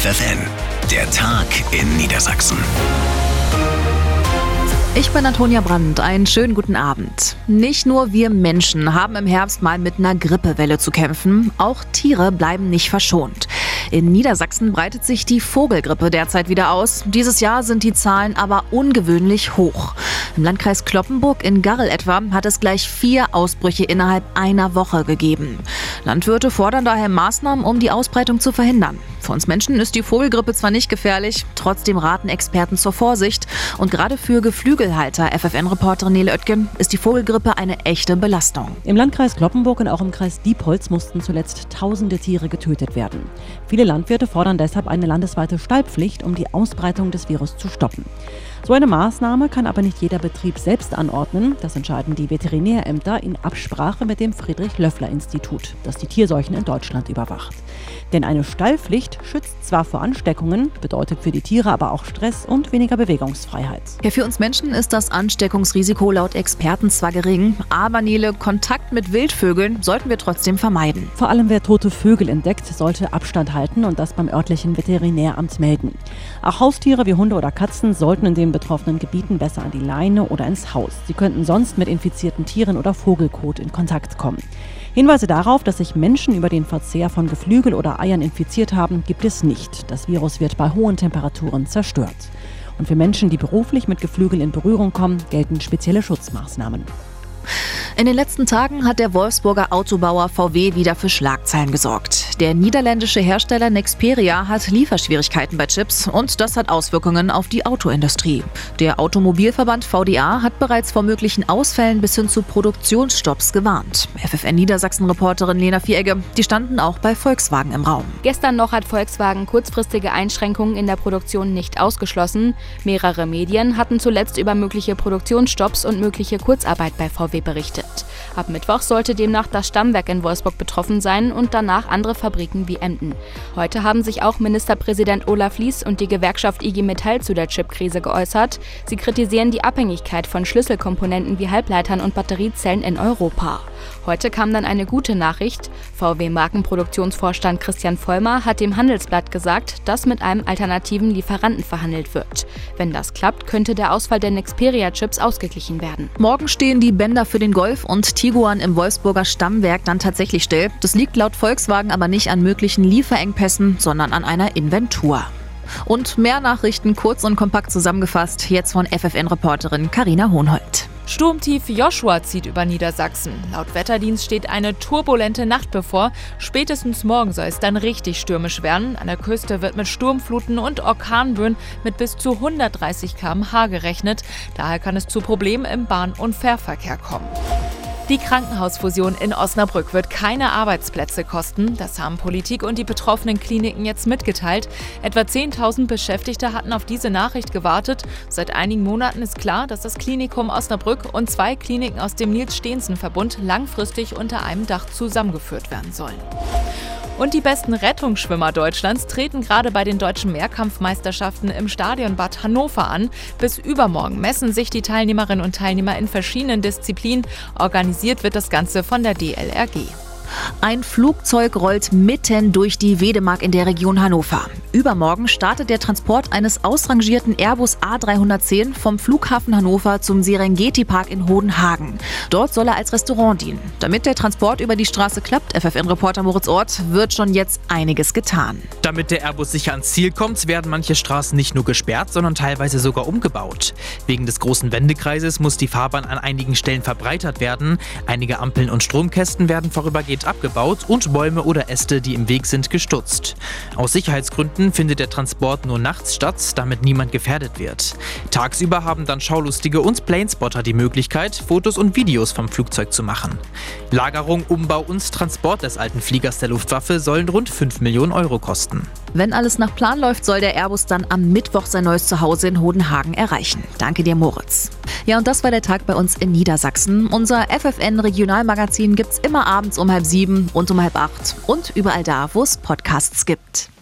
FFN, der Tag in Niedersachsen. Ich bin Antonia Brandt, einen schönen guten Abend. Nicht nur wir Menschen haben im Herbst mal mit einer Grippewelle zu kämpfen, auch Tiere bleiben nicht verschont. In Niedersachsen breitet sich die Vogelgrippe derzeit wieder aus. Dieses Jahr sind die Zahlen aber ungewöhnlich hoch. Im Landkreis Cloppenburg in Garrel etwa hat es gleich 4 Ausbrüche innerhalb einer Woche gegeben. Landwirte fordern daher Maßnahmen, um die Ausbreitung zu verhindern. Für uns Menschen ist die Vogelgrippe zwar nicht gefährlich, trotzdem raten Experten zur Vorsicht. Und gerade für Geflügelhalter, FFN-Reporterin Nele Oetken, ist die Vogelgrippe eine echte Belastung. Im Landkreis Cloppenburg und auch im Kreis Diepholz mussten zuletzt tausende Tiere getötet werden. Viele Landwirte fordern deshalb eine landesweite Stallpflicht, um die Ausbreitung des Virus zu stoppen. So eine Maßnahme kann aber nicht jeder Betrieb selbst anordnen. Das entscheiden die Veterinärämter in Absprache mit dem Friedrich-Löffler-Institut, das die Tierseuchen in Deutschland überwacht. Denn eine Stallpflicht schützt zwar vor Ansteckungen, bedeutet für die Tiere aber auch Stress und weniger Bewegungsfreiheit. Ja, für uns Menschen ist das Ansteckungsrisiko laut Experten zwar gering, aber Nele, Kontakt mit Wildvögeln sollten wir trotzdem vermeiden. Vor allem wer tote Vögel entdeckt, sollte Abstand halten und das beim örtlichen Veterinäramt melden. Auch Haustiere wie Hunde oder Katzen sollten in den betroffenen Gebieten besser an die Leine oder ins Haus. Sie könnten sonst mit infizierten Tieren oder Vogelkot in Kontakt kommen. Hinweise darauf, dass sich Menschen über den Verzehr von Geflügel oder Eiern infiziert haben, gibt es nicht. Das Virus wird bei hohen Temperaturen zerstört. Und für Menschen, die beruflich mit Geflügel in Berührung kommen, gelten spezielle Schutzmaßnahmen. In den letzten Tagen hat der Wolfsburger Autobauer VW wieder für Schlagzeilen gesorgt. Der niederländische Hersteller Nexperia hat Lieferschwierigkeiten bei Chips und das hat Auswirkungen auf die Autoindustrie. Der Automobilverband VDA hat bereits vor möglichen Ausfällen bis hin zu Produktionsstopps gewarnt. FFN Niedersachsen-Reporterin Lena Vieregge, die standen auch bei Volkswagen im Raum. Gestern noch hat Volkswagen kurzfristige Einschränkungen in der Produktion nicht ausgeschlossen. Mehrere Medien hatten zuletzt über mögliche Produktionsstopps und mögliche Kurzarbeit bei VW berichtet. Ab Mittwoch sollte demnach das Stammwerk in Wolfsburg betroffen sein und danach andere Fabriken wie Emden. Heute haben sich auch Ministerpräsident Olaf Lies und die Gewerkschaft IG Metall zu der Chipkrise geäußert. Sie kritisieren die Abhängigkeit von Schlüsselkomponenten wie Halbleitern und Batteriezellen in Europa. Heute kam dann eine gute Nachricht. VW-Markenproduktionsvorstand Christian Vollmer hat dem Handelsblatt gesagt, dass mit einem alternativen Lieferanten verhandelt wird. Wenn das klappt, könnte der Ausfall der Nexperia-Chips ausgeglichen werden. Morgen stehen die Bänder für den Golf und Tiguan im Wolfsburger Stammwerk dann tatsächlich still. Das liegt laut Volkswagen aber nicht an möglichen Lieferengpässen, sondern an einer Inventur. Und mehr Nachrichten kurz und kompakt zusammengefasst, jetzt von FFN-Reporterin Carina Hohnhold. Sturmtief Joshua zieht über Niedersachsen. Laut Wetterdienst steht eine turbulente Nacht bevor. Spätestens morgen soll es dann richtig stürmisch werden. An der Küste wird mit Sturmfluten und Orkanböen mit bis zu 130 km/h gerechnet. Daher kann es zu Problemen im Bahn- und Fährverkehr kommen. Die Krankenhausfusion in Osnabrück wird keine Arbeitsplätze kosten. Das haben Politik und die betroffenen Kliniken jetzt mitgeteilt. Etwa 10.000 Beschäftigte hatten auf diese Nachricht gewartet. Seit einigen Monaten ist klar, dass das Klinikum Osnabrück und 2 Kliniken aus dem Nils-Stehensen-Verbund langfristig unter einem Dach zusammengeführt werden sollen. Und die besten Rettungsschwimmer Deutschlands treten gerade bei den deutschen Mehrkampfmeisterschaften im Stadion Bad Hannover an. Bis übermorgen messen sich die Teilnehmerinnen und Teilnehmer in verschiedenen Disziplinen. Organisiert wird das Ganze von der DLRG. Ein Flugzeug rollt mitten durch die Wedemark in der Region Hannover. Übermorgen startet der Transport eines ausrangierten Airbus A310 vom Flughafen Hannover zum Serengeti-Park in Hodenhagen. Dort soll er als Restaurant dienen. Damit der Transport über die Straße klappt, FFN-Reporter Moritz Ort, wird schon jetzt einiges getan. Damit der Airbus sicher ans Ziel kommt, werden manche Straßen nicht nur gesperrt, sondern teilweise sogar umgebaut. Wegen des großen Wendekreises muss die Fahrbahn an einigen Stellen verbreitert werden. Einige Ampeln und Stromkästen werden vorübergehend abgebaut und Bäume oder Äste, die im Weg sind, gestutzt. Aus Sicherheitsgründen findet der Transport nur nachts statt, damit niemand gefährdet wird. Tagsüber haben dann Schaulustige und Planespotter die Möglichkeit, Fotos und Videos vom Flugzeug zu machen. Lagerung, Umbau und Transport des alten Fliegers der Luftwaffe sollen rund 5 Millionen Euro kosten. Wenn alles nach Plan läuft, soll der Airbus dann am Mittwoch sein neues Zuhause in Hodenhagen erreichen. Danke dir, Moritz. Ja, und das war der Tag bei uns in Niedersachsen. Unser FFN-Regionalmagazin gibt's immer abends um 6:30 und um 7:30 und überall da, wo es Podcasts gibt.